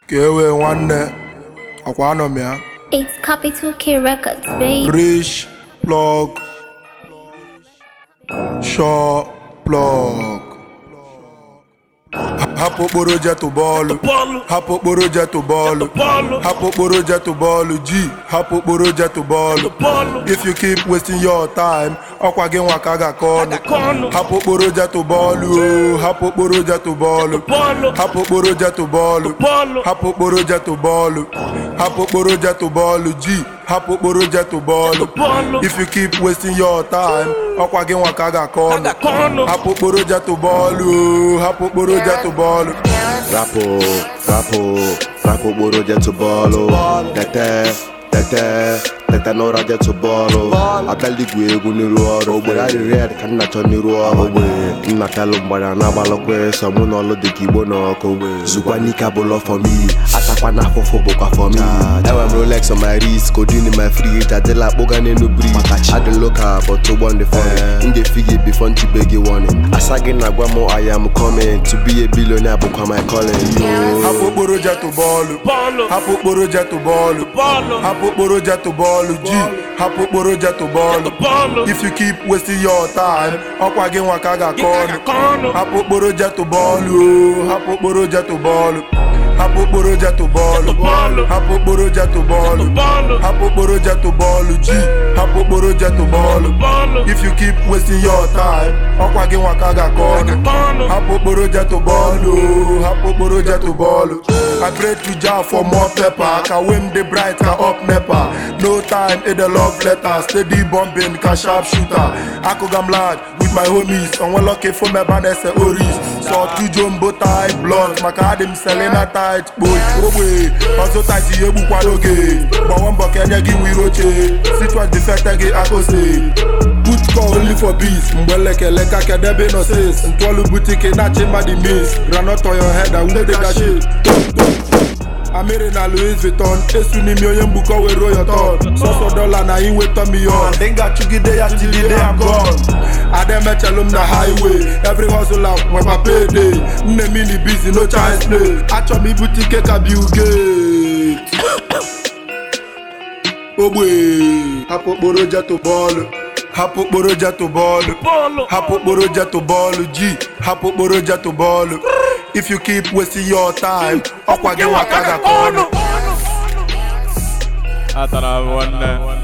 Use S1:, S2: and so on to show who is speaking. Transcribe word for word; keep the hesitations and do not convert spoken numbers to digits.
S1: Kewe nwanne akwa anọ m ya.
S2: It's Capital K Records, babe.
S1: Rich plug Shaw plug. Hapụ okporo jetu bọọlụ, hapụ okporo jetu bọọlụ, hapụ okporo jetu bọọlụ G, hapụ okporo jetu bọọlụ. If you keep wasting your time, ọkwa gị nwa ka ga-akọ ọnụ. Hapụ okporo jetu bọọlụ, hapụ okporo jetu bọọlụ, hapụ okporo jetu bọọlụ, hapụ okporo jetu bọọlụ, hapụ okporo jetu bọọlụ G, hapụ okporo jetu bọọlụ. If you keep wasting your time, ọkwa gị nwa ka ga-akọ ọnụ. Hapụ okporo jetu bọọlụ, hapụ okporo jetu bọọlụ.
S3: Rapo, rapo, rapo okporo jetu bọọlụ. Tete, tete, tete n'ụra jetu bọọlụ. Abịala igwe egwu n'iru ọrụ. Ogbere adị red ka nna chọ n'iru ọrụ. Nna telụ mgbara na-agbalụkwa so mụ na ọlụ dịka igbo n'ọkụ. Zukwa n'ike abụlọ for me, atakwa n'afọfọ bụkwa for me. Enwere m Rolex on my wrist, codeine in my fridge. Adịla akpụga n'elu bridge. I dey local but ụgbọ ndị phone. Ndị figure before nchibe gị warning. Asa gị na-agwa m I am coming to be a billionaire bụkwa my calling.
S1: Hapụ okporo jetu bọọlụ, hapụ okporo jetu bọọlụ, hapụ okporo jetu bọọlụ G, hapụ okporo jetu bọọlụ. If you keep wasting your time, ọkwa gị nwa ka ga-akọ ọnụ. Hapụ okporo jetu bọọlụ, hapụ okporo jetu bọọlụ, hapụ okporo jetu bọọlụ, hapụ okporo jetu bọọlụ, hapụ okporo jetu bọọlụ G, hapụ okporo jetu bọọlụ. If you keep wasting your time, ọkwa gị nwa ka ga-akọ ọnụ. Hapụ okporo jetu bọọlụ, hapụ okporo jetu bọọlụ. I pray to Jah for more pepper, ka wem dey bright ka up nepa. No time in the love letter, steady bombing ka sharp shooter. Akụgam lad with my homies, onwe lucky for me banese oris. So two jumbo tie blonde, maka adim selena tight boy. Ogwe, paso tight ye bukwa doge. But one buck enye gi wiroche, situation defected ge akose. Put call only for beats, mbeleke leka kedebe no says. Ntwalu boutique na chema di miss. Granite on your head, I will take that shit. Amiri na Louis Vuitton, esu ni mi onye mbuko we roll your turn. Soso dollar na in wait on me on. Denga chugide ya till the day I'm gone. Ademe chelum na highway, every hustle out when my payday. Nne mini busy, no chance play. Acho mi boutique ka Bill Gates. Ogwe, hapụ okporo jetu bọọlụ, hapụ okporo jetu bọọlụ, hapụ okporo jetu bọọlụ G, hapụ okporo jetu bọọlụ. If you keep wasting your time, ọkwa gị nwa ka ga-akọ ọnụ.
S4: Atara m nwanne